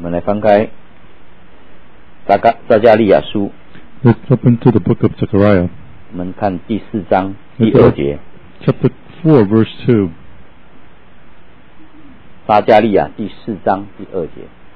们来翻开撒迦利亚书。 Let's open to the book of Zechariah. 我们看第4章第2节。 Chapter 4, verse 2. 撒迦利亚第4章第2节。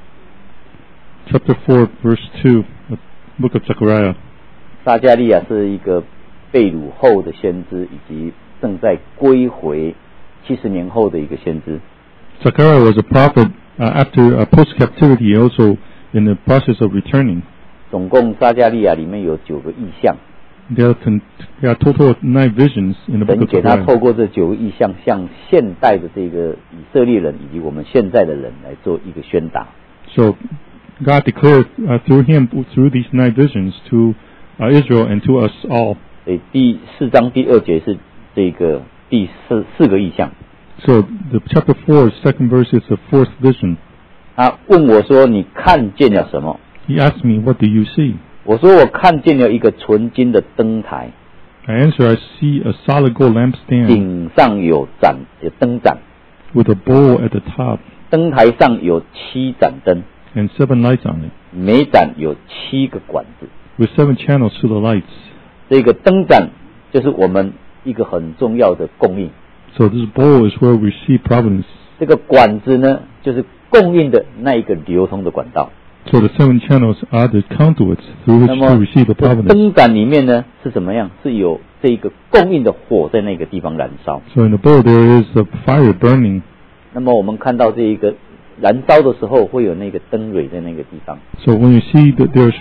Chapter 4, verse 2, the book of Zechariah. 撒迦利亚是一个被掳后的先知，以及正在归回70年后的一个先知。 Zechariah was a prophet after post-captivity, also in the process of returning. 总共撒迦利亚里面有9个异象。 There are total of 9 visions in the book 神 of 给他 Zechariah. 透过这9个异象，向现代的这个以色列人以及我们现在的人来做一个宣达。 So God declared through him, through these 9 visions, to Israel and to us all. 所以第4章第2节是这个第四个异象。 So the chapter 4, second verse is the 4th vision. 他问我说：“你看见了什么？” He asked me, "What do you see?" 我说：“我看见了一个纯金的灯台， I answer, "I see a solid gold lampstand 顶上有灯盏， with a bowl at the top 灯台上有7盏灯， and 7 lights on it, 每盏有7个管子。 with 7 channels to the lights." 这个灯盏就是我们一个很重要的供应。 So this bowl is where we receive providence. 这个管子呢，就是供应的那一个流通的管道。 So the 7 channels are the conduits through which 那 to 么 receive the 这 providence. 灯盏里面呢是怎么样？是有这个供应的火在那个地方燃烧。 So in the bowl there is a fire burning. 那么我们看到这一个燃烧的时候，会有那个灯蕊在那个地方。 So when you see that there's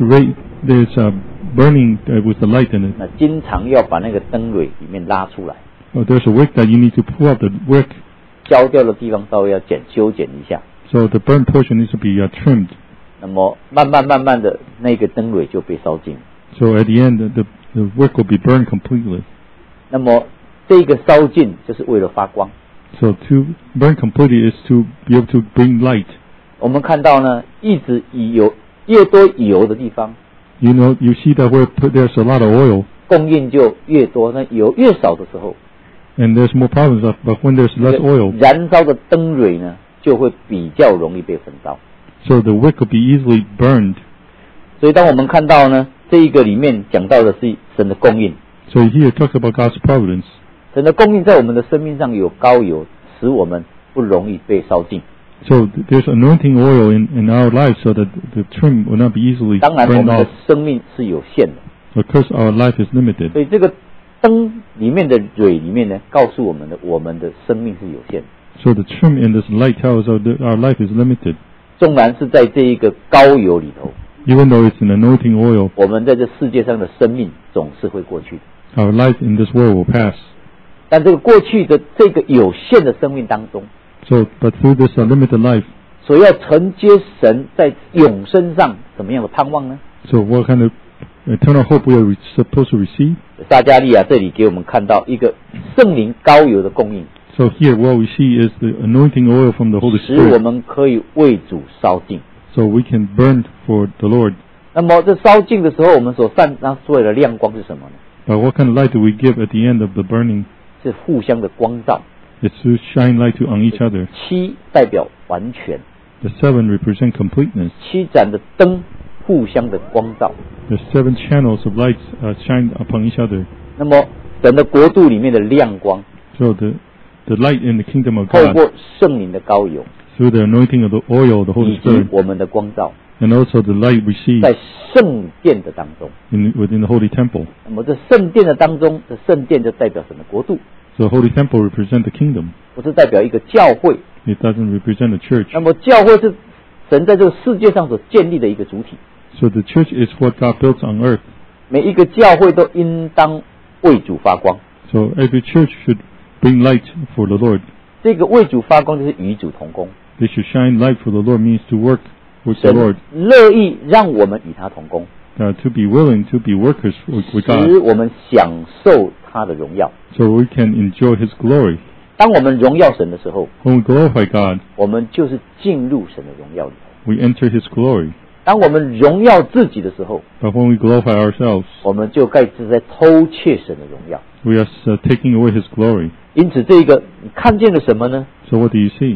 burning with the light in it, 那经常要把那个灯蕊里面拉出来， there's a wick that you need to pull out the wick. 焦掉的地方稍微要修剪一下。 So the burnt portion needs to be trimmed. 那么慢慢的，那个灯蕊就被烧尽。 So at the end, the wick will be burned completely. 那么这个烧尽就是为了发光。 So to burn completely is to be able to bring light. 我们看到呢，一直有越多油的地方， You see that where there's a lot of oil, 供应就越多；那油越少的时候， and there's more problems. But when there's less oil, 燃烧的灯蕊呢，就会比较容易被焚烧。 so the wick will be easily burned. 所以当我们看到呢，这一个里面讲到的是神的供应。 So here it talks about God's providence. 神的供应在我们的生命上有膏油，使我们不容易被烧尽。 So there's anointing oil in our lives so that the trim will not be easily 当然，我 burned 们 off. 的生命是有限的， Because our life is limited. 所以这个灯里面的蕊里面呢，告诉我们的生命是有限的。 So the trim in this light tells us that our life is limited. 纵然是在这一个膏油里头， Even though it's an anointing oil, 我们在这世界上的生命总是会过去的。 our life in this world will pass. 但这个过去的这个有限的生命当中， So, but through this limited life, 所要承接神在永生上怎么样的盼望呢？ so what kind of eternal hope we are supposed to receive? 撒迦利亚这里给我们看到一个圣灵膏油的供应， So here what we see is the anointing oil from the Holy 使我 Spirit, 们可以为主烧尽。 so we can burn for the Lord. 那么这烧尽的时候，我们所散发出来的亮光是什么呢？ But what kind of light do we give at the end of the burning? 是互相的光照。 It's to shine light on each other. 7代表完全， The 7 represent completeness. 7盏的灯互相的光照。 The 7 channels of lights shine upon each other. 那么神的国度里面的亮光， So the light in the kingdom of 透 God, 过圣灵的膏油 through the anointing of the oil of the 以 Holy 及 Spirit, 我们的光照， and also the light we see 在圣殿的当中。 within the Holy Temple. 那么这圣殿的当中，这圣殿就代表神的国度， So the Holy Temple represents the kingdom. 不是代表一个教会。 It doesn't represent the church. 那么教会是神在这个世界上所建立的一个主体， So the church is what God built on earth. 每一个教会都应当为主发光。 So every church should bring light for the Lord. 这个为主发光就是与主同工， They should shine light for the Lord means to work with the 神 Lord. 乐意让我们与他同工， To be willing to be workers with 使 God, 我们享受他的荣耀。 so we can enjoy His glory. 当我们荣耀神的时候， When we glorify God, 我们就是进入神的荣耀里头。 we enter His glory. 当我们荣耀自己的时候， But when we glorify ourselves, 我们就开始在偷窃神的荣耀。 we are taking away His glory. 因此，这个你看见了什么呢？ So what do you see?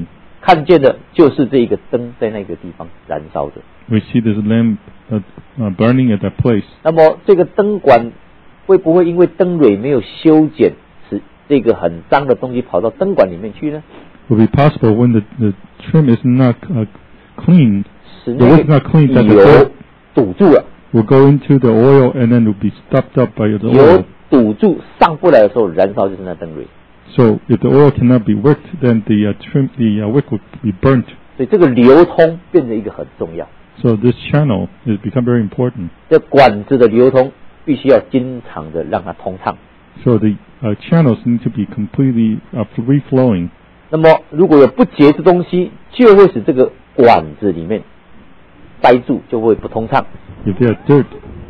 看见的就是这一个灯在那个地方燃烧着。 We see this lamp burning at that place. 那么这个灯管会不会因为灯蕊没有修剪，使这个很脏的东西跑到灯管里面去呢？ Will be possible when the trim is not clean. 使 The 那 wood is not clean, that 个 the 油 dirt 堵住了， will go into the oil and then will be stopped up by the 油 oil. 堵住上不来的时候，燃烧就是那灯蕊。 So if the oil cannot be worked, then the wick will be burnt. 所以这个流通变成一个很重要。 So this channel has become very important. 这管子的流通必须要经常的让它通畅。 So the channels need to be completely free flowing. 那么如果有不洁的东西，就会使这个管子里面塞住，就会不通畅。 If there's dirt,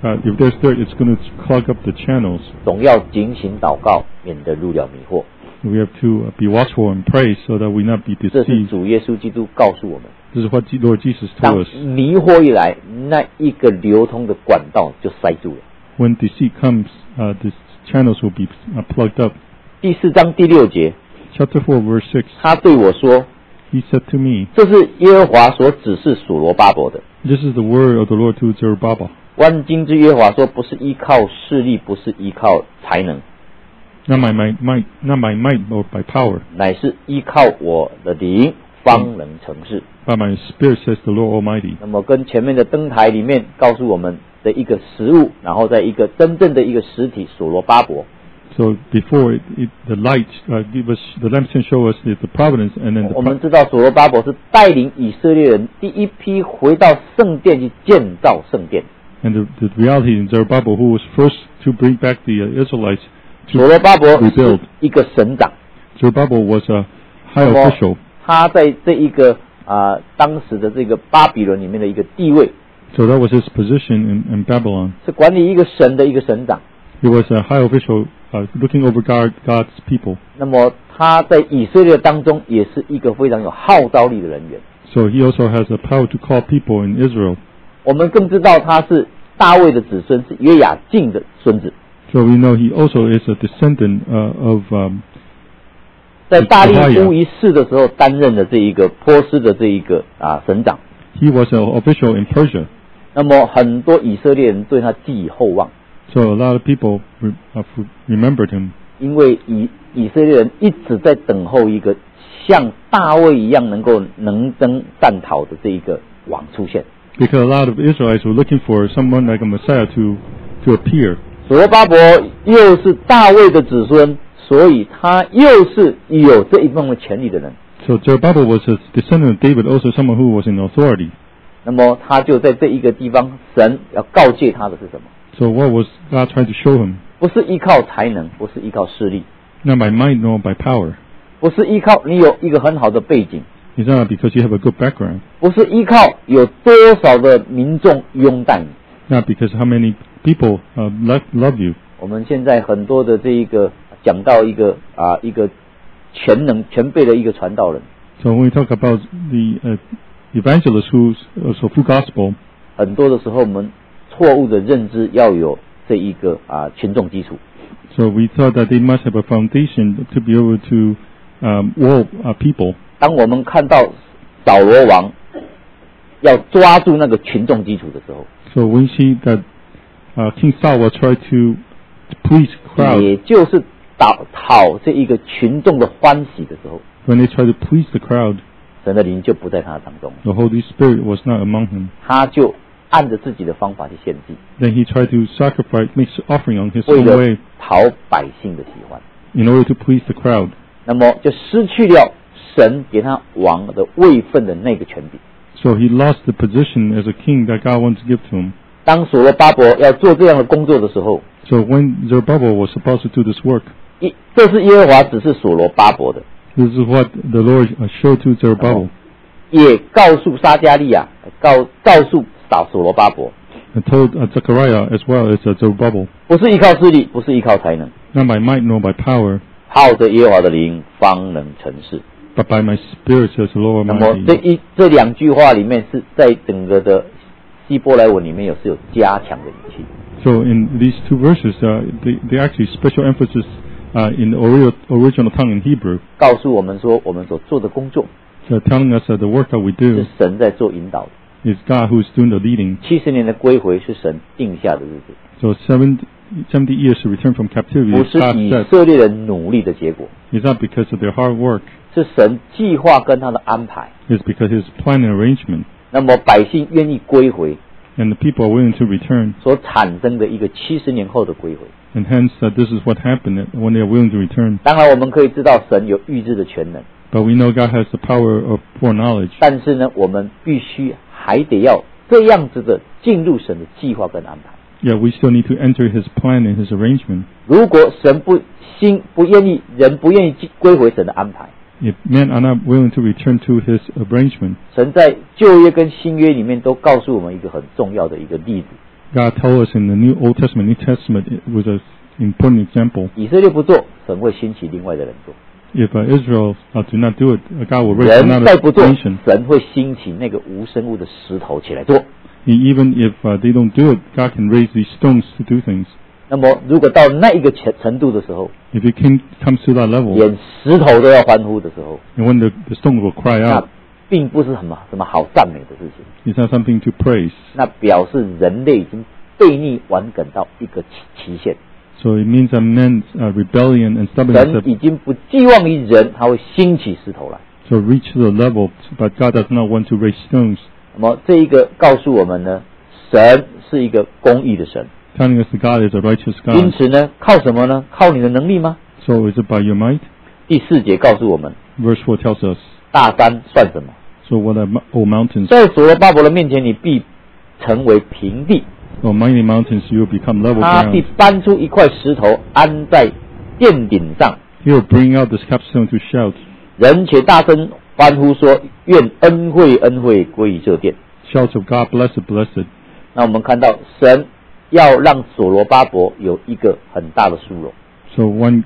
it's going to clog up the channels. 总要警醒祷告，免得入了迷惑。 We have to be watchful and pray so that we not be 这是 deceived. 主耶稣基督告诉我们。 This is what Lord Jesus 当 told us. 迷惑一来，那一个流通的管道就塞住了。 When deceit comes, the channels will be plugged up. 第4章第6节， Chapter 4, verse 6. 他对我说 He said to me, 这是耶和华所指示所罗巴伯的。 "This is the word of the Lord to Zerubbabel. 万军之耶和华说，不是依靠势力，不是依靠才能， Not by might, nor by power, 乃是依靠我的灵，方能成事。 by my spirit," says the Lord Almighty. 那么跟前面的灯台里面告诉我们的一个实物，然后在一个真正的一个实体所罗巴伯。 So before the light, the lampstand show us the providence, and then 我们知道所罗巴伯是带领以色列人第一批回到圣殿去建造圣殿。 the reality in Zerubbabel, who was first to bring back the Israelites 所罗巴伯 to 是 rebuild. 一个省长， Zerubbabel was a high 那么 official. 他在这一个当时的这个巴比伦里面的一个地位， So that was his position in Babylon. 是管理一个省的一个省长。 He was a high official looking over God's people. 那么他在以色列当中也是一个非常有号召力的人员。 So he also has the power to call people in Israel. 我们更知道他是大卫的子孙，是约雅敬的孙子。 So we know he also is a descendant of 在大利乌一世的时候担任的这一个波斯的这一个省长。 he was an official in Persia. 那么很多以色列人对他寄以厚望， So a lot of people remembered him. 因为以色列人一直在等候一个像大卫一样能够能征战讨的这一个王出现。 Because a lot of Israelites were looking for someone like a Messiah to appear. 所罗巴伯又是大卫的子孙，所以他又是有这一方面权力的人。 So Zerubbabel was a descendant of David, also someone who was in authority. 那么他就在这一个地方，神要告诫他的是什么？ So what was God trying to show him? 不是依靠才能，不是依靠势力， Not by might nor by power. 不是依靠你有一个很好的背景， It's not because you have a good background. 不是依靠有多少的民众拥戴你。 Not because how many people love you. 我们现在很多的这一个讲到一个全备的一个传道人， So when we talk about the evangelist who's also full gospel, 很多的时候我们错误的认知要有这一个群众基础。 so we thought that they must have a foundation to be able to wall people. 当我们看到扫罗王要抓住那个群众基础的时候， So when we see that King Saul will try to please the crowd, 也就是讨这一个群众的欢喜的时候， when they try to please the crowd, 神的灵就不在他当中， the Holy Spirit was not among him. 他就按着自己的方法去献祭， Then he tried to sacrifice, make offering on his 为 own 了 way 讨百姓的喜欢， in order to please the crowd. 那么就失去了神给他王的位分的那个权柄。 So he lost the position as a king that God wanted to give to him. 当所罗巴伯要做这样的工作的时候， So when Zerubbabel was supposed to do this work, 这是耶和华指示所罗巴伯的， this is what the Lord showed to Zerubbabel. 也告诉撒迦利亚，告诉所罗巴伯， And told Zechariah as well as Zerubbabel, 不是依靠势力，不是依靠才能， not by might nor by power, 靠着耶和华的灵，方能成事。 but by my spirit, says the Lord 那么 Almighty. 这两句话里面是在整个的希伯来文里面是有加强的语气。 So in these two verses, they actually special emphasis in the original tongue in Hebrew. 告诉我们说，我们所做的工作 So telling us that the work that we 是 do 神在做引导的。 is God who is doing the leading. 70年的归回是神定下的日子， So 70 years to return from captivity 不 is 是 God 以 said. 色列人努力的结果， It's not because of their hard work. 是神计划跟他的安排。 It's because His plan and arrangement. 那么百姓愿意归回， And the people are willing to return. 所产生的一个70年后的归回。 And hence this is what happened when they are willing to return. 当然，我们可以知道神有预知的全能， But we know God has the power of foreknowledge. 但是呢，我们必须还得要这样子的进入神的计划跟安排。 Yet we still need to enter His plan and His arrangement. 如果神不愿意，人不愿意归回神的安排， If men are not willing to return to His arrangement, 神在旧约跟新约里面都告诉我们一个很重要的一个例子： God tells us in the Old Testament, New Testament, it was an important example. 以色列不做，神会兴起另外的人做； If Israel do not do it, God will raise 人 another 再不做， nation. 神会兴起那个无生物的石头起来做。 Even if they don't do it, God can raise these stones to do things. 那么，如果到那一个程度的时候， If it comes to that level, 连石头都要欢呼的时候， and when the stone will cry 那 out, 并不是什么好赞美的事情， it's not something to praise. 那表示人类已经悖逆顽梗到一个期限， So it means that men's rebellion and 神 stubbornness 已经不寄望于人，他会兴起石头来。 so reach the level, but God does not want to raise stones. 那么这一个告诉我们呢，神是一个公义的神， Telling us that God is a righteous 因 God. 此呢，靠什么呢？靠你的能力吗？ So is it by your might? 第4节告诉我们， Verse 4 tells us, 大山算什么？ so what are all mountains? 在所罗巴伯的面前，你必成为平地， O mighty mountains, you will become level 他必 ground. 搬出一块石头安在殿顶上， He will bring out this capstone to shout. 人且大声欢呼说：愿恩惠恩惠归于这殿。 Shouts of God, blessed, blessed. 那我们看到神要让所罗巴伯有一个很大的殊荣， So one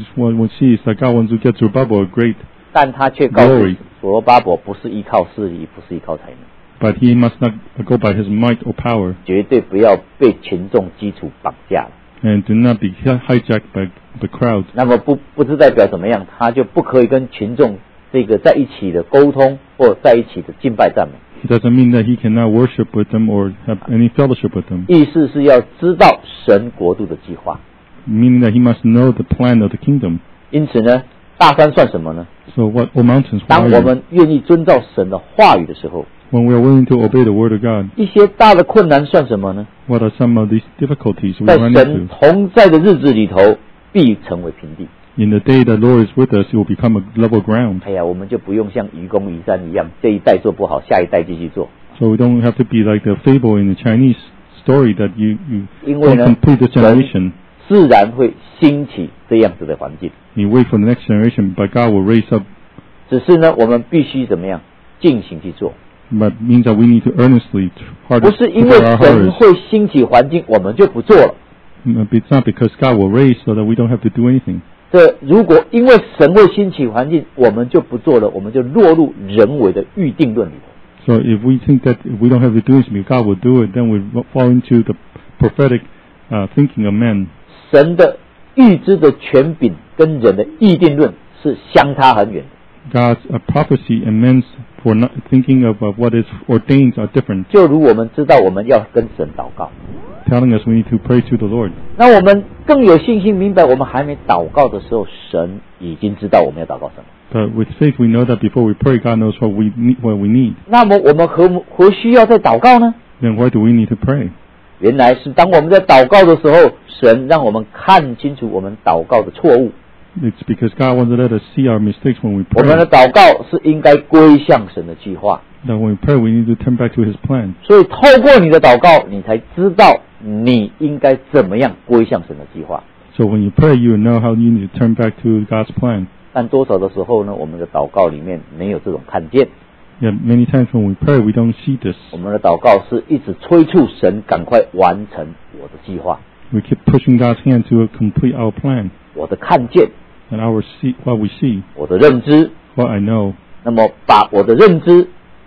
sees that God wants to get Zerubbabel a great, 但他却告诉 Glory 所罗巴伯不是依靠势力，不是依靠才能， but he must not go by his might or power, 绝对不要被群众基础绑架了。 and do not be hijacked by the crowd. 那么不是代表怎么样，他就不可以跟群众这个在一起的沟通，或在一起的敬拜赞美。 It doesn't mean that he cannot worship with them or have any fellowship with them, 意思是要知道神国度的计划。 meaning that he must know the plan of the kingdom. 因此呢，大山算什么呢？ So what, O mountains, 当 why 我 are you? 们愿意遵照神的话语的时候， When we are willing to obey the word of God, 一些大的困难算什么呢？ what are some of these difficulties we 在 run 神 into? 同在的日子里头，必成为平地。 In the day that Lord is with us, it will become a level ground. 哎呀，我们就不用像愚公移山一样，这一代做不好，下一代继续做。 So we don't have to be like the fable in the Chinese story that you 因为 don't 呢， complete the 神 generation. 自然会兴起这样子的环境。 You wait for the next generation, but God will raise up. 只是呢，我们必须怎么样进行去做？ But means that we need to earnestly, 不 hard 是因为 prepare our 神 hearts. 会兴起环境，我们就不做了。 It's not because God will raise so that we don't have to do anything. 这如果因为神会兴起环境，我们就不做了，我们就落入人为的预定论里头。 So if we think that if we don't have to do anything, God will do it, then we fall into the prophetic thinking of men. 神的预知的权柄跟人的预定论是相差很远的。 God's prophecy and men's for not thinking of what is ordained are different. 就如我们知道我们要跟神祷告， Telling us we need to pray to the Lord. 那我们更有信心明白，我们还没祷告的时候，神已经知道我们要祷告什么。 But with faith, we know that before we pray, God knows what we need. 那么我们何需要再祷告呢？ Then why do we need to pray? 原来是当我们在祷告的时候，神让我们看清楚我们祷告的错误。 It's because God wants to let us see our mistakes when we 我们的 pray. 祷告是应该归向神的计划， That when we pray, we need to turn back to His plan. 所以透过你的祷告，你才知道你应该怎么样归向神的计划。 So when you pray, you know how you need to turn back to God's plan. 但多少的时候呢，我们的祷告里面没有这种看见， Yet many times when we pray, we don't see this. 我们的祷告是一直催促神赶快完成我的计划， We keep pushing God's hand to complete our plan. 我的看见， And what we see, 我的认知。 what I know, 那么把我的认知、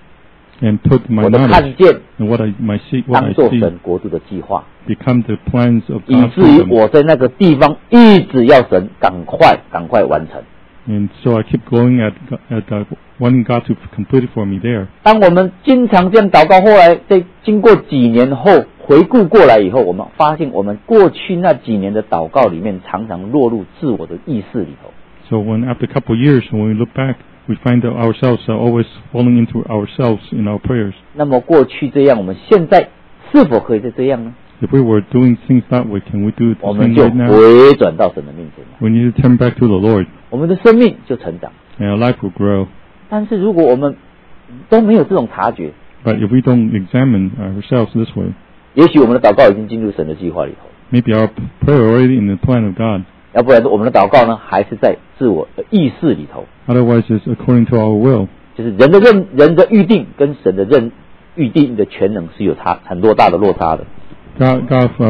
and put my 我的 knowledge 看见 and what I 当 see 做神国度的计划， become the plans of 以 God's 至于 kingdom. 我在那个地方一直要神赶快完成。 And so I keep going at wanting God to complete it for me there. 当我们经常这样祷告，后来在经过几年后回顾过来以后，我们发现我们过去那几年的祷告里面，常常落入自我的意识里头。 So when after a couple of years, when we look back, we find that ourselves are always falling into ourselves in our prayers. 那么过去这样，我们现在是否可以再这样呢？ If we were doing things that way, can we do it 我 the 们 same 就 right now? 回转到神的面前来， We need to turn back to the Lord, 我们的生命就成长。 and our life will grow. 但是如果我们都没有这种察觉， But if we don't examine ourselves this way, 也许我们的祷告已经进入神的计划里头， maybe our prayer already in the plan of God. 要不然我们的祷告呢，还是在自我的意识里头， Otherwise, it's according to our will. 就是人的预定跟神的预定的全能是有很多大的落差的。 God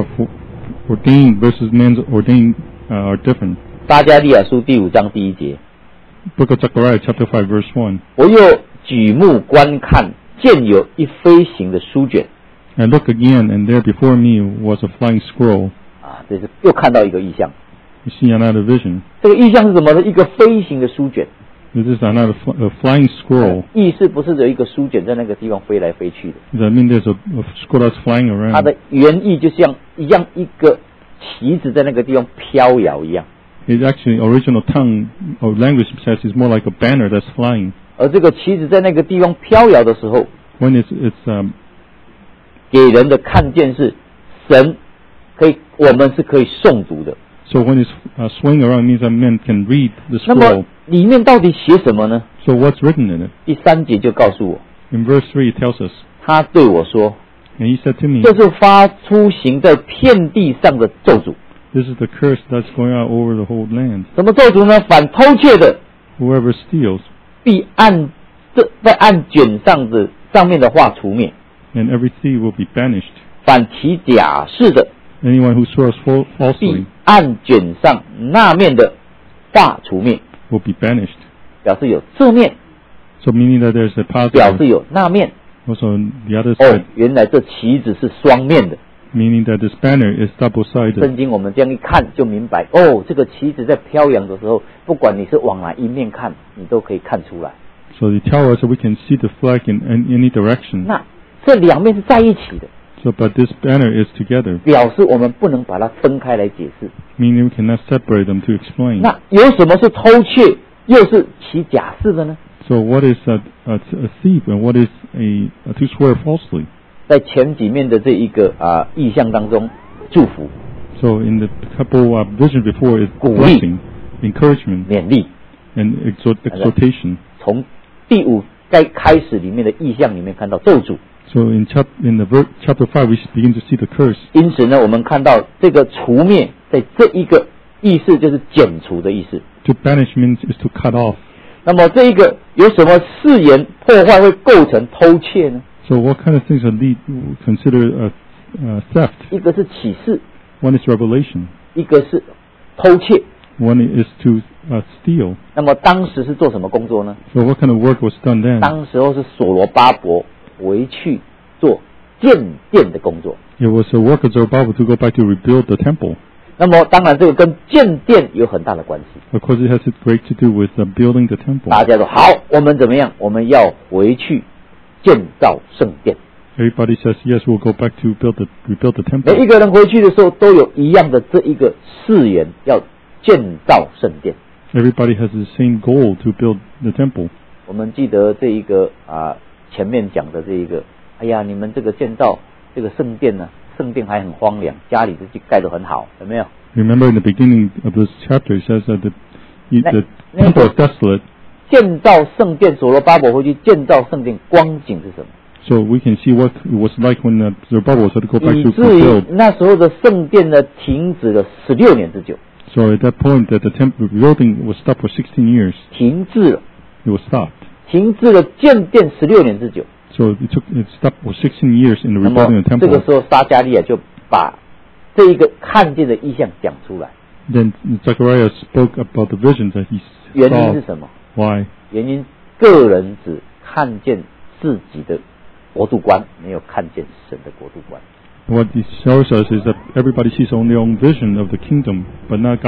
ordained versus man's ordained are different. 撒迦利亚书第5章第1节， Book of Zechariah, chapter 5, verse 1. 我又举目观看，见有一飞行的书卷。 I looked again, and there before me was a flying scroll. 这是又看到一个异象。 You see another vision. 这个异象是什么呢？一个飞行的书卷。 This is another flying scroll. 意思不是有一个书卷在那个地方飞来飞去的， That means there's a scroll that's flying 它 around. 的原意就像一个旗子在那个地方飘摇一样。 It's actually original tongue or language says it's more like a banner that's flying. 而这个旗子在那个地方飘摇的时候， When it's 给人的看见是神我们是可以诵读的。 so when it's swaying around, it means that men can read the 那么 scroll. 里面到底写什么呢？ So what's written in it? 第3节就告诉我， In verse 3, it tells us, 他对我说 and he said to me, 这是发出行在遍地上的咒诅。 this is the curse that's going out over the whole land. 什么咒诅呢？反偷窃的 Whoever steals, 必在按卷上面的话除灭， and every thief will be banished. 反起假誓的 Anyone who swears falsely 必按卷上那面的话除灭， will be banished. 表示有这面， So meaning that there's a 表 positive, 示有那面。 also the other 哦 side,， 原来这旗子是双面的。 meaning that this banner is double-sided. 圣经我们这样一看就明白，哦，这个旗子在飘扬的时候，不管你是往哪一面看，你都可以看出来。 So they tell us that we can see the flag in any direction. 那这两面是在一起的， So, but this banner is together, 表示我们不能把它分开来解释。 meaning we cannot separate them to explain. 那有什么是偷窃，又是起假誓的呢？ So what is a thief and what is to swear falsely? 在前几面的这一个意象当中，祝福、 So in the couple visions before is 鼓励、 blessing, encouragement, 勉励， and exhortation. 从第5开始里面的意象里面看到咒诅。 So in chapter 5 we begin to see the curse. 因此呢，我们看到这个除灭，在这一个意思就是剪除的意思。 To banish means is to cut off. 那么这一个有什么誓言破坏会构成偷窃呢？ So what kind of things are considered theft? 一个是启示， One is revelation. 一个是偷窃。 One is to steal. 那么当时是做什么工作呢？ So what kind of work was done then? 当时候是所罗巴伯回去做建殿的工作。 It was a work of Zerubbabel to go back to rebuild the temple. 那么当然这个跟建殿有很大的关系。 Of course, it has great to do with building the temple. 大家说好，我们怎么样？我们要回去建造圣殿。 Everybody says, yes, we'll go back to rebuild the 每 temple. 一个人回去的时候都有一样的这一个誓言，要建造圣殿。 Everybody has the same goal to build the temple. 我们记得这一个前面讲的这一个，哎呀，你们这个建造这个圣殿呢，圣殿还很荒凉，家里就盖得很好，有没有？ Remember in the beginning of this chapter, it says that the temple is desolate. 建造圣殿，所罗巴伯回去建造圣殿，光景是什么？ So we can see what it was like when Zerubbabel had to go back 以 to 至于 rebuild. 那时候的圣殿呢，停止了16年之久， So at that point, that the temple building was stopped for 16 years. 停滞了， It was stopped. 停滞了建殿16年之久。 So it stopped for 16 years in the 那么 rebuilding the 这个 temple. 时候撒迦利亚就把这一个看见的意象讲出来， Then Zechariah spoke about the vision that he 原因 saw. 是什么？ Why? 原因个人只看见自己的国度观，没有看见神的国度观。 What it shows us is that everybody sees only their own vision of the kingdom, but not God's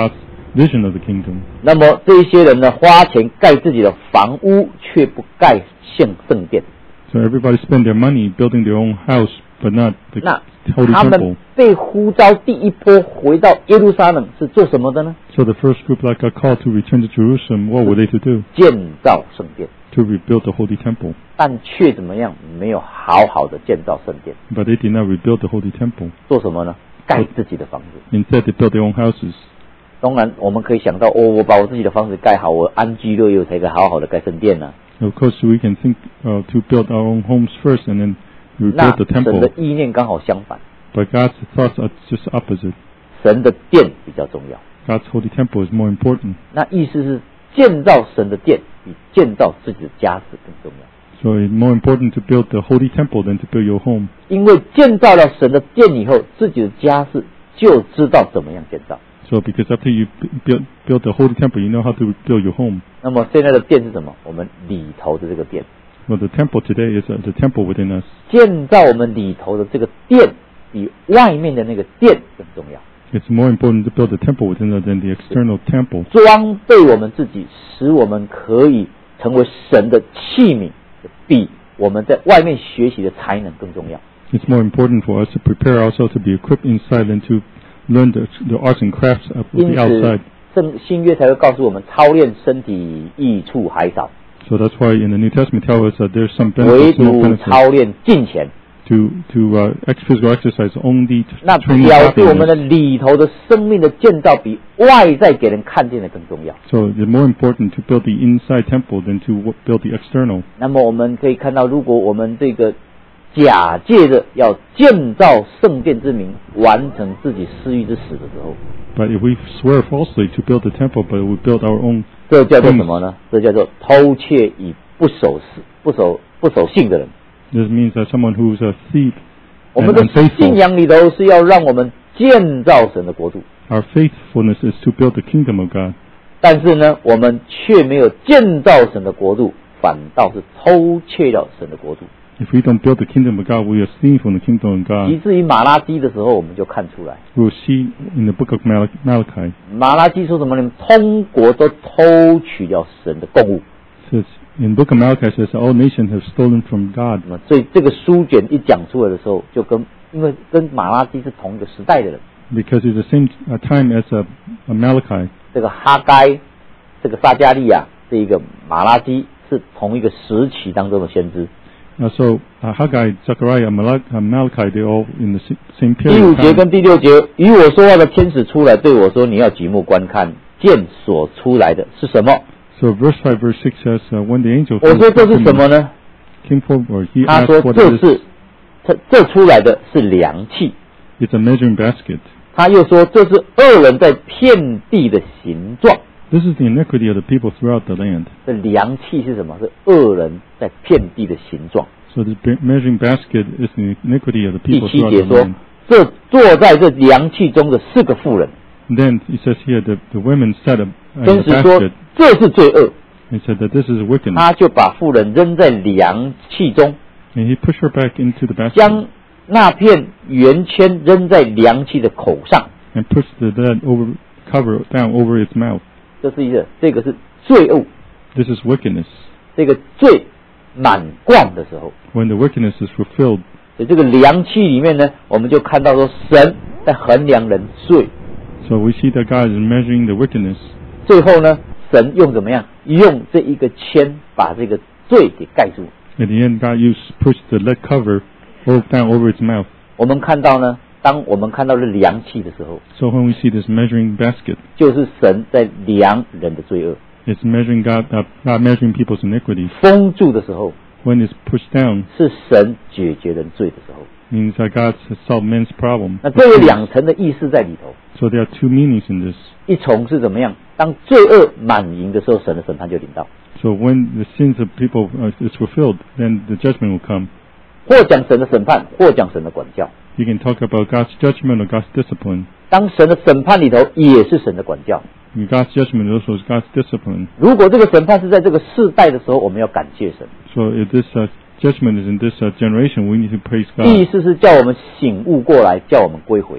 vision of the kingdom. 那么这些人呢，花钱盖自己的房屋，却不盖圣殿。 So everybody spend their money building their own house, but not the 那 holy 他 temple. 们被呼召第一波回到耶路撒冷是做什么的呢？ So the first group that got called to return to Jerusalem, what were they to do? 建造圣殿， To rebuild the holy temple. 但却怎么样？没有好好的建造圣殿， But they did not rebuild the holy temple. 做什么呢？盖自己的房子。 Instead, they built their own houses. 当然，我们可以想到，我把我自己的房子盖好，我安居乐业才可以好好的盖圣殿呢。 Of course, we can think to build our own homes first and then 那 rebuild the 神 temple. 的意念刚好相反， But God's thoughts are just opposite. 神的殿比较重要。 God's holy temple is more important. 那意思是建造神的殿比建造自己的家室更重要， So it's more important to build the holy temple than to build your home. 因为建造了神的殿以后，自己的家室就知道怎么样建造。 So because after you build the holy temple, you know how to build your home. 那么现在的殿是什么？我们里头的这个殿， Well, the temple today is the temple within us. 建造我们里头的这个殿，比外面的那个殿更重要。 It's more important to build the temple within us than the external temple. 装备我们自己，使我们可以成为神的器皿，比我们在外面学习的才能更重要。 It's more important for us to prepare ourselves to be equipped inside than to learn the arts and crafts of 因 the 此 outside. 新约才会告诉我们，操练身体益处还少， So that's why in the New Testament tell us that there's some 唯 benefits, no 独 benefits 操练敬虔。 to physical exercise only 那 to train 表示我们的 happiness. 里头的生命的建造，比外在给人看见的更重要。 So it's more important to build the inside temple than to build the external. 那么我们可以看到，如果我们这个假借着要建造圣殿之名，完成自己私欲之死的时候， But if we swear falsely to build the temple, but we build our own, 这叫做什么呢？这叫做偷窃与不守信的人。 this means that someone who's a thief 我 and 们的 unfaithful. 信仰里头是要让我们建造神的国度， Our faithfulness is to build the kingdom of God. 但是呢，我们却没有建造神的国度，反倒是偷窃了神的国度。 If we don't build the kingdom of God, we are stealing from the kingdom of 以 God. 至于马拉基的时候，我们就看出来， We will see in the book of Malachi. 马拉基说什么呢？通国都偷取了神的供物。 Says in the book of Malachi says all nations have stolen from God. 那么，所以这个书卷一讲出来的时候，就因为跟马拉基是同一个时代的人， Because it's the same time as Malachi. 这个哈该、这个撒迦利亚、这一个马拉基是同一个时期当中的先知。 So Haggai, Zechariah, Malachi, they're all in the same 第 period 5 of 节 time. 跟第6节，与我说话的天使出来对我说：“你要举目观看，剑所出来的是什么 So verse 5, verse 6 says, when the angel？” 我说：“这是什么呢 came forward, he？” 他 asked 说：“ what 这 it is. 是这出来的是量器。 It's a measuring basket. ” 他又说：“这是恶人在遍地的形状。 This is the iniquity of the people throughout the land. ” 这量器是什么？是恶人在遍地的形状。 So this measuring basket is the iniquity of the 第 people 7 throughout 节 the 说 land.：“ 这坐在这量器中的4个妇人。 Then he says here that the women sat up in ” the 天使说 basket.：“ 这是罪恶。 He said that this is wickedness. ” 他就把妇人扔在量器中， And he pushed her back into the basket 将那片圆圈扔在量器的口上。 and pushed the dead cover down over its mouth. 这是这个是罪恶， This is wickedness. 这个罪满贯的时候， When the wickedness is fulfilled, 所以这个量器里面呢，我们就看到说神在衡量人罪。 so we see that God is measuring the wickedness. 最后呢，神用怎么样？用这一个签把这个罪给盖住。 At the end, God pushed the lead cover down over its mouth. 我们看到呢，当我们看到这量器的时候， So when we see this measuring basket, 就是神在量人的罪恶。 it's measuring God measuring people's iniquity. 封住的时候， When it's pushed down, 是神解决人罪的时候。 means that God has solved men's problem. 那这有2层的意思在里头。 So there are two meanings in this. 一重是怎么样？当罪恶满盈的时候，神的审判就临到。 So when the sins of people is fulfilled, then the judgment will come. 或讲神的审判，或讲神的管教。 You can talk about God's judgment or God's discipline. 当神的审判里头，也是神的管教。 And God's judgment also is God's discipline. 如果这个审判是在这个世代的时候，我们要感谢神。 So if this judgment is in this generation, we need to praise 意 God. 思是叫我们醒悟过来，叫我们归回。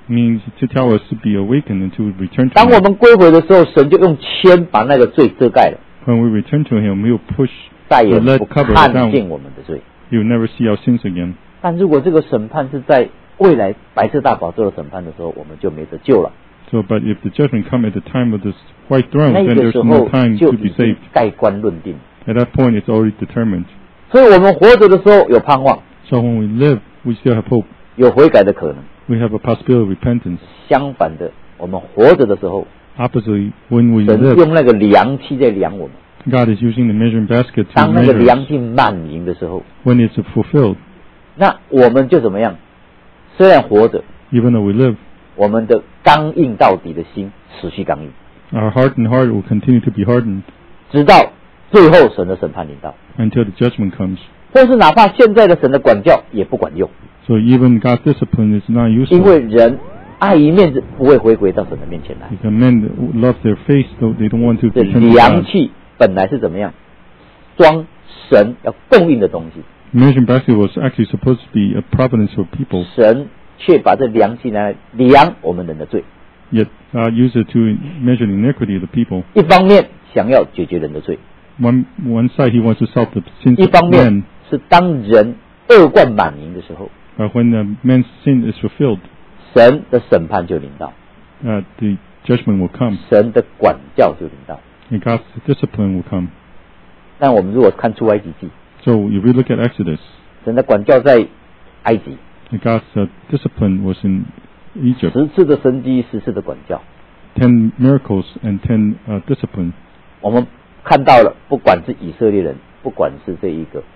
means to tell us to be awakened and to return to 当我 Him. 们归回的时候，神就用铅把那个罪遮盖了， When we return to Him, we will push 再也 the 不 lead cover 看 down. 见我们的罪。 You will never see our sins again. 但如果这个审判是在未来白色大宝座的审判的时候，我们就没得救了。 So, but if the judgment come at the time of this white throne, 那 then 个 there's 时 no 候 time 就 to be 已经 saved. 盖棺论定。 At that point, it's already determined. 所以我们活着的时候有盼望， So when we live, we still have hope. 有悔改的可能。 We have a possibility of repentance. 相反的，我们活着的时候， Oppositely, when we 神 live, 用那个量器在量我们。 God is using the measuring basket to 当那个 measure 量 us. 器满盈的时候， When it's fulfilled, 那我们就怎么样？虽然活着， even though we live, 我们的刚硬到底的心持续刚硬， our hardened heart will continue to be hardened 直到最后神的审判临到， until the judgment comes. 或是哪怕现在的神的管教也不管用， So even God's discipline is not 因 useful. 为人爱一面子，不会回归到神的面前来。 Because men love their face, though they don't want to 这 return to 量 God. 器本来是怎么样？装神要供应的东西， Measuring basket was actually supposed to be a providence for people, 神却把这量器拿来量我们人的罪。 yet God used it to measure the iniquity of the people. 一方面想要解决人的罪， One side, He wants to solve the sins 一 of 方面 men, 是当人恶贯满盈的时候， but when the man's sin is fulfilled, 神的审判就临到， the judgment will come, 神的管教就临到。 and God's discipline will come. 但我们如果看出埃及记， So if we look at Exodus, 神的管教在埃及 God's discipline was in Egypt. 10次的神迹，10次的管教， 10 miracles and 10 discipline. 我们看到了，不管是以色列人，不管是这一个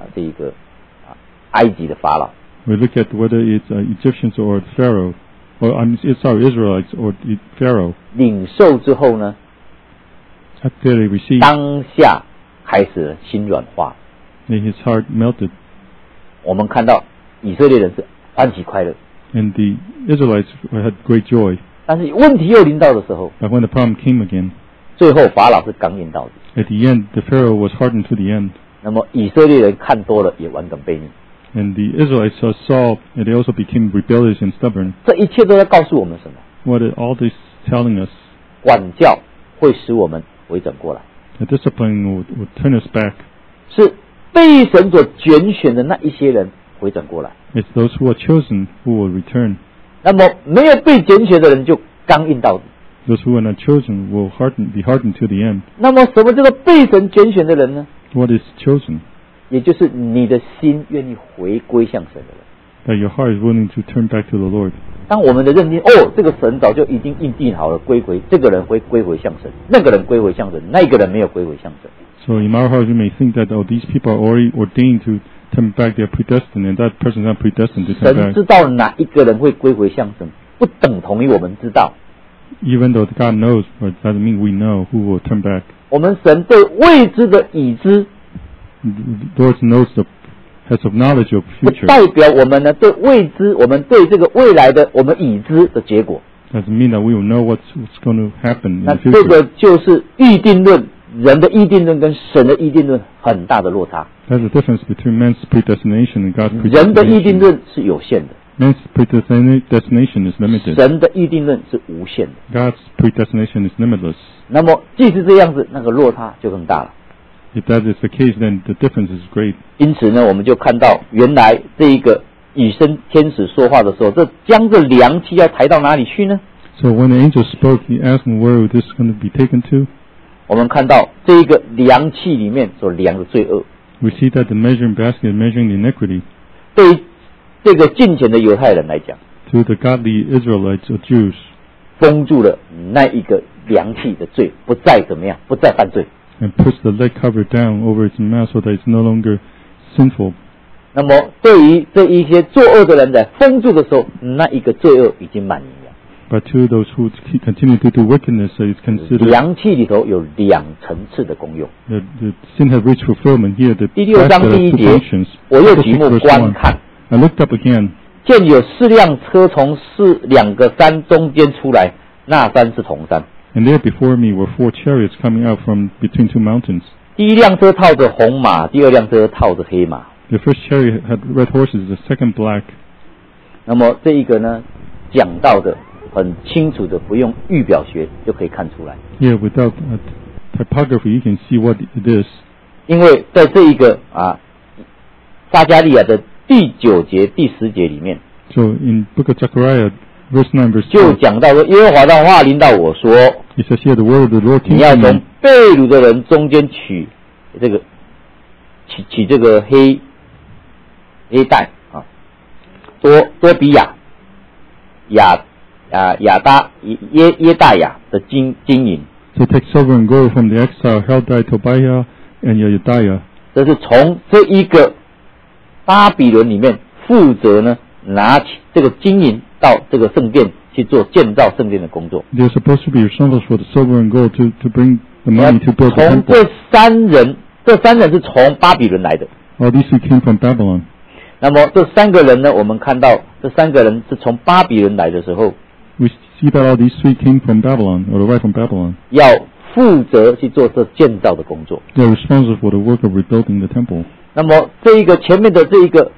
埃及的法老， We look at whether it's Egyptians or Pharaoh, or Israelites or Pharaoh. 领受之后呢， After they received, 当下开始了心软化。 his heart melted, 我们看到以色列人是欢喜快乐， and the Israelites had great joy. 但是问题又临到的时候， But when the problem came again, 最后法老是刚硬到底。 at the end, the Pharaoh was hardened to the end. 那么以色列人看多了，也顽梗悖逆。 And the Israelites saw, and they also became rebellious and stubborn. 这一切都在告诉我们什么？ What is all this telling us? 管教会使我们回转过来， The discipline would turn us back. 是被神所拣选的那一些人回转过来。 It's those who are chosen who will return. 那么没有被拣选的人就刚硬到底。 Those who are not chosen will be hardened to the end. 那么什么叫做被神拣选的人呢？ What is chosen? 也就是你的心愿意回归向神的人。 That your heart is willing to turn back to the Lord. 当我们的认定，这个神早就已经预定好了，归回这个人会归回向神，那个人归回向神，那个人没有归回向神。 So in our hearts, we may think that these people are already ordained to turn back. They are predestined, and that person is not predestined to turn 神 back. 知道哪一个人会归回向神，不等同于我们知道。 Even though God knows, but it doesn't mean we know who will turn back. 我们神对未知的已知， The Lord knows has of knowledge of 不 future. 代表我们呢对未知，我们对这个未来的我们已知的结果。 Doesn't mean that we will know what's going to happen in 那 the 这 future. 个就是预定论，人的预定论跟神的预定论很大的落差。 There's a difference between man's predestination and God's 人的预定 predestination. 论是有限的， Man's predestination is limited. 神的预定论是无限的。 God's predestination is limitless. 那么既是这样子，那个落差就更大了。 If that is the case, then the difference is great. 因此呢，我们就看到原来这一个以身天使说话的时候，这将这量器要抬到哪里去呢？ So when the angel spoke, he asked him where this is going to be taken to. 我们看到这一个量器里面所量的罪恶， We see that the measuring basket is measuring the iniquity. 对于这个敬虔的犹太人来讲， To the godly Israelites or Jews, 封住了那一个量器的罪，不再怎么样，不再犯罪。 and puts the lead cover down over its mouth so that it's no longer sinful. 那么对于这一些作恶的人在封住的时候，那一个罪恶已经满盈了。 But to those who continue to do wickedness, it's considered 量器里头有2层次的功用。 the sin has reached fulfillment. Here, the 第6章 basket 第 has 1 two 节 functions. 我又 Chapter 举目 6, verse 观 1. 看， I looked up again, 见有4辆车从2个山中间出来，那山是同山。 and there before me were 4 chariots coming out from between 2 mountains. 第1辆车套着红马，第2辆车套着黑马。 The first chariot had red horses, the second black. 那么这一个呢， 讲到的很清楚的，不用预表学就可以看出来。 Yeah, without typography, you can see what it is. 因为在这一个撒迦利亚的第9节、第10节里面， So in Book of Zechariah, verse 9, verse 就 10, 讲到说，耶和华的话临到我说， it says here, the word of the Lord 你 came 要 to 从 me. 被掳的人中间取这个黑带啊，多比亚耶大雅的金银， So take silver and gold from the exile, Heldai, Tobiah, and Yediah. 这是从这一个巴比伦里面负责呢拿起这个金银到这个圣殿去做建造圣殿的工作。 They're supposed to be responsible for the silver and gold to bring the money to build the 从 temple. 这三人是从巴比伦来的。 All these who came from Babylon. 那么这3个人呢，我们看到这3个人是从巴比伦来的时候， We see that all these three came from Babylon, or right from Babylon. 要负责去做这建造的工作。 They're responsible for the work of rebuilding the temple. 那么这一个前面的这一个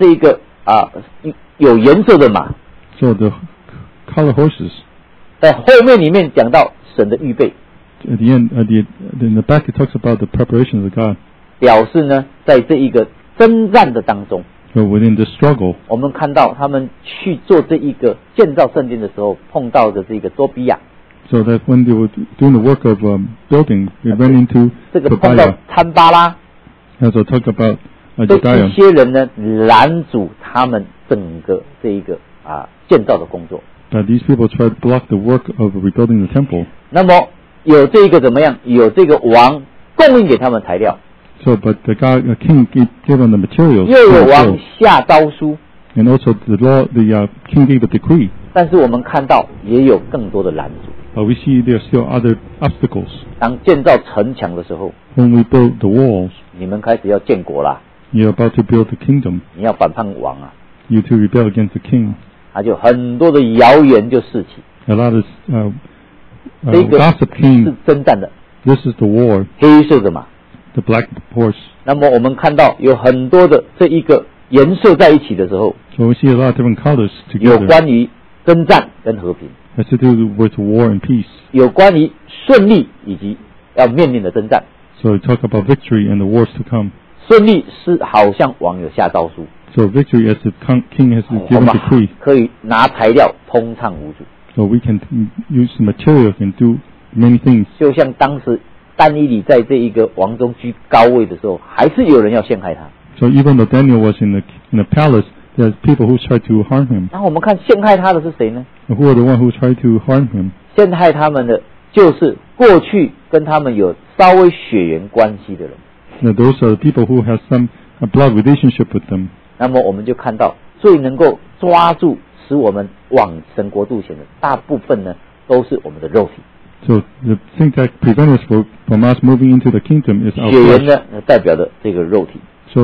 有颜色的马， So the color horses. 在后面里面讲到神的预备， At the end, in the back, it talks about the preparations of God. 表示呢，在这一个征战的当中， So within the struggle, 我们看到他们去做这一个建造圣殿的时候，碰到的这个多比亚， so that when they were doing the work of building, they ran into 这个碰到 Tobiah. 参巴拉， As I talk about 这 Jediah. 一些人呢拦阻他们整个这一个建造的工作。 These people tried to block the work of rebuilding the temple. 那么有这个怎么样？有这个王供应给他们材料， So, but the king gave them the materials. 又有 to 王 build. 下诏书， And also the king gave the decree. 但是我们看到也有更多的拦阻。 But we see there are still other obstacles. 当建造城墙的时候， When we build the walls, 你们开始要建国啦， you're about to build the kingdom. 你要反叛王啊， You to rebel against the king. 他就很多的谣言就四起。 A lot of 这个 gossip 是 came. 征战的 This is the war, 黑色的马。 the black horse. 那么我们看到有很多的这一个颜色在一起的时候， So we see a lot of different colors 有 together. 关于征战跟和平， Has to do with war and peace. 有关于顺利以及要面临的征战。 So we talk about victory and the wars to come. 顺利是好像王有下诏书， So victory as the king has 我 given 们 decree. 可以拿材料通畅无阻。 So we can use the materials and do many things. 就像当时但以理在这一个王中居高位的时候，还是有人要陷害他。 So even though Daniel was in the palace, there's people who tried to harm him. 然后我们看陷害他的是谁呢？ And who are the one who tried to harm him? 陷害他们的就是过去跟他们有稍微血缘关系的人。 Now, those are the people who have some blood relationship with them. 那么我们就看到最能够抓住使我们往神国度前的大部分呢，都是我们的肉体。 So the thing that prevents us from us moving into the kingdom is our 血缘 flesh. 呢，代表的这个肉体。 So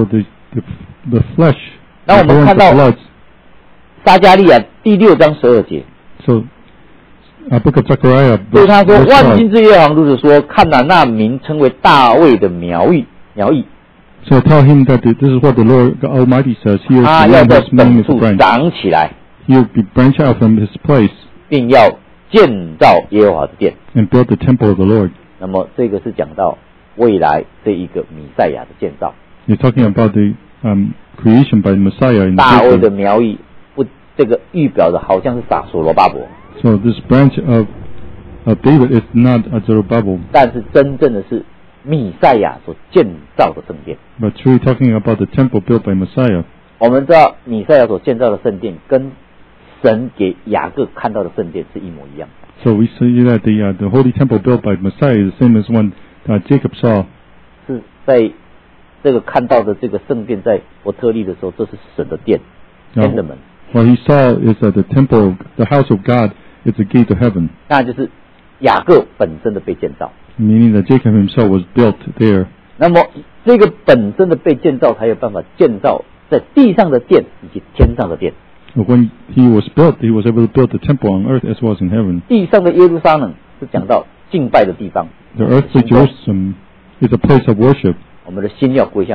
the flesh 那我们 represents 看 the 到 blood. 撒迦利亚第6章12节， So Book of Zechariah, 对他说： verse 万 12. 军之耶和华如此说，看哪，那名称为大卫的苗裔。 So tell him that this is what the Lord Almighty says. He is 他 the 要 one 在 whose name 本 is 处 branch. 长起来， He will be branch out from his place 并要建造耶和华的殿。 and build the temple of the Lord. 那么这个是讲到未来这一个弥赛亚的建造。 He's talking about the creation by Messiah in 大卫 the 的 temple. 苗裔不，这个预表的好像是所罗巴伯， So this branch of David is not a Zerubbabel, 但是真正的是弥赛亚所建造的圣殿。 but truly talking about the temple built by Messiah. 我们知道弥赛亚所建造的圣殿跟神给雅各看到的圣殿是一模一样。 So we see that the holy temple built by Messiah is the same as one Jacob saw. 是在这个看到的这个圣殿在伯特利的时候，这是神的殿， Now, 天的门， what he saw is that the temple, the house of God, is the gate to heaven, 那就是雅各本身的被建造。 meaning that Jacob himself was built there. 那么这个本身的被建造，才有办法建造在地上的殿以及天上的殿。 When he was built, he was able to build the temple on earth as well as in heaven. 地上的耶路撒冷是讲到敬拜的地方， The earthly Jerusalem is a place of worship. 我们的心要归向神。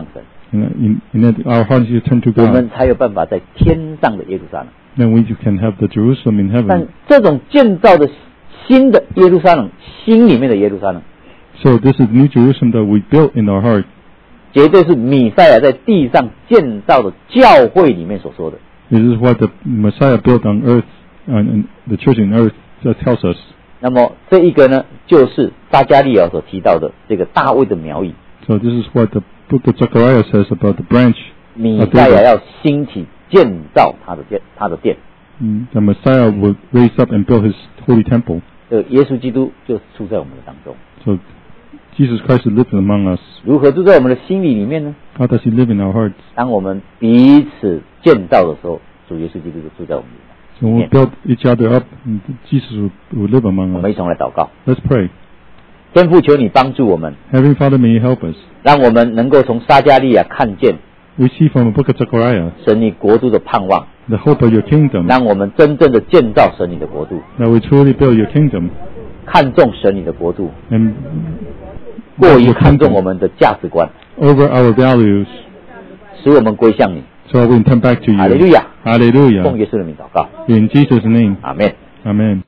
in that our hearts is turned to 我 God, 们才有办法在天上的耶路撒冷。 then we can have the Jerusalem in 但 heaven. 这种建造的新的耶路撒冷，心里面的耶路撒冷， So this is New Jerusalem that we built in our heart. 绝对是弥赛亚在地上建造的教会里面所说的。 This is what the Messiah built on earth, and the church in earth that tells us. 那么这一个呢，就是撒迦利亚所提到的这个大卫的苗裔， So this is what the book of Zechariah says about the branch 弥 of 赛亚 David. 要兴起建造他的殿。 The Messiah will raise up and build his holy temple. 耶稣基督就住在我们的当中。 So Jesus Christ lives among us. 如何住在我们的心里面呢？ How does he live in our hearts? 当我们彼此建造的时候，主耶稣基督就住在我们里面。 So when we build each other up, Jesus will live 我 among 们 us. 一同来祷告。 Let's pray. 天父，求你帮助我们， Heavenly Father, may you help us. 让我们能够从撒迦利亚看见 We see from the book of Zechariah 神你国度的盼望， the hope of your kingdom, 让我们真正的建造神你的国度， that we truly build your kingdom, 看重神你的国度， and 过于 your 看重 kingdom 我们的价值观， over our values, 使我们归向你。 so we can turn back to 哈利路 you. 亚！奉 Hallelujah. 耶稣的名祷告， In Jesus' name, 阿门。 Amen.